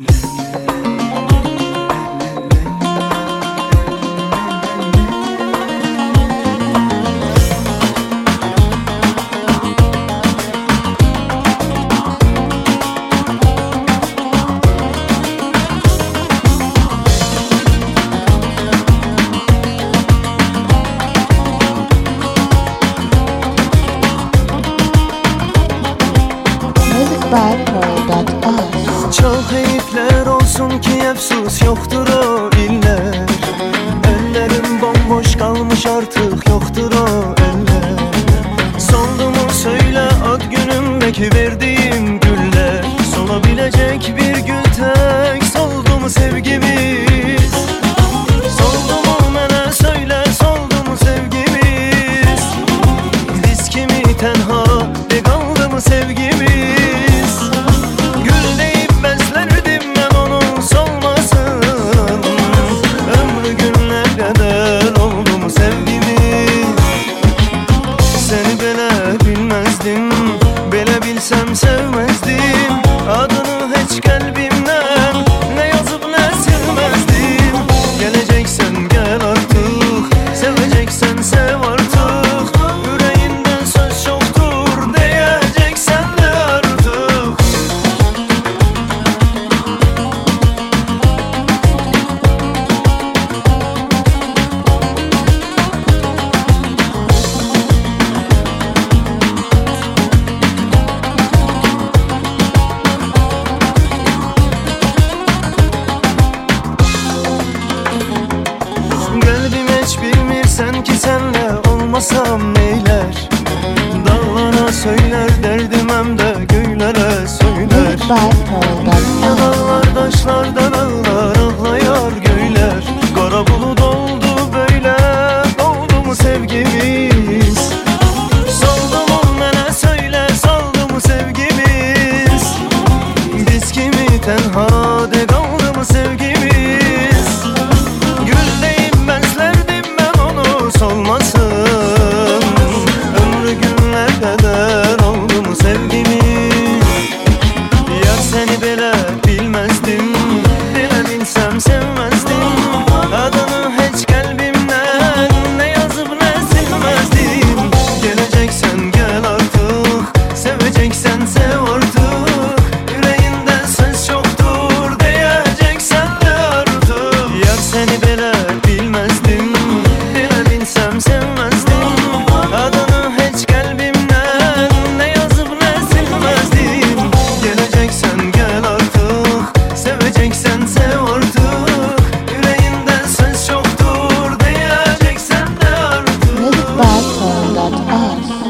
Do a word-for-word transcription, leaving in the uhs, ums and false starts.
Çok eyipler olsun ki efsus yoktur o iller. Ellerim bomboş kalmış artık yoktur o eller. Soldu mu söyle ad günümdeki verdiğim güller. Solabilecek bir gül tek soldu mu sevgimiz? Soldu mu bana söyle soldu mu sevgimiz? Biz kimi tenha de kaldı mı sevgimiz? Belə bilsem sevmezdim, adını hiç kalbimden ne yazıp ne silmezdim. Geleceksen gel artık, seveceksen sev artık. Yüreğinden söz çoktur, diyeceksen de artık. Hiç bilmirsen ki senle olmasam neyler. Dağlara söyler derdim hem de göylere söyler. Dünya dağlar taşlarda dağlar ağlayar göyler. Kara bulut oldu böyle, doldu mu sevgimiz? Soldu mu bana söyle soldu mu sevgimiz? Biz kimi tenha de kaldı mı sevgimiz? Olmasın ömrü günler kadar oldu mu sevgimiz? Yar seni belə bilmezdim, belə bilsem sevmezdim. Adını hiç kalbimden ne yazıp ne silmezdim. Geleceksen gel artık, seveceksen sev artık. Yüreğinden söz çoktur, diyeceksen de artık. Yar seni belə bilmezdim, bilsem sevmezdim. Adını hiç kalbimden ne yazıp ne silmezdim. Geleceksen gel artık, seveceksen sev artık. Yüreğinden söz çoktur, diyeceksen de artık. Musicbadphone dot us